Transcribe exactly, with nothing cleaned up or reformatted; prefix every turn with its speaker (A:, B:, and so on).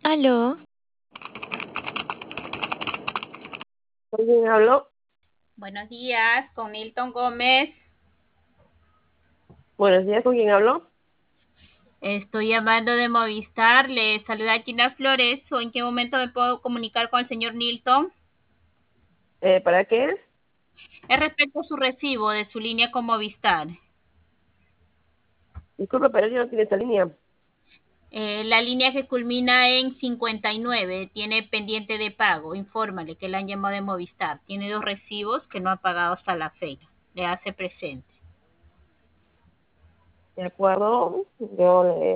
A: Aló,
B: ¿Con quién hablo?
C: Buenos días, con Nilton Gómez.
B: Buenos días, ¿con quién hablo?
C: Estoy llamando de Movistar. Le saluda Gina Flores. ¿O en qué momento me puedo comunicar con el señor Nilton?
B: Eh, ¿para qué es?
C: Es respecto a su recibo de su línea con Movistar.
B: Disculpe, pero yo no tiene esta línea.
C: Eh, la línea que culmina en cincuenta y nueve tiene pendiente de pago. Infórmale que le han llamado de Movistar. Tiene dos recibos que no ha pagado hasta la fecha. Le hace presente.
B: De acuerdo, yo le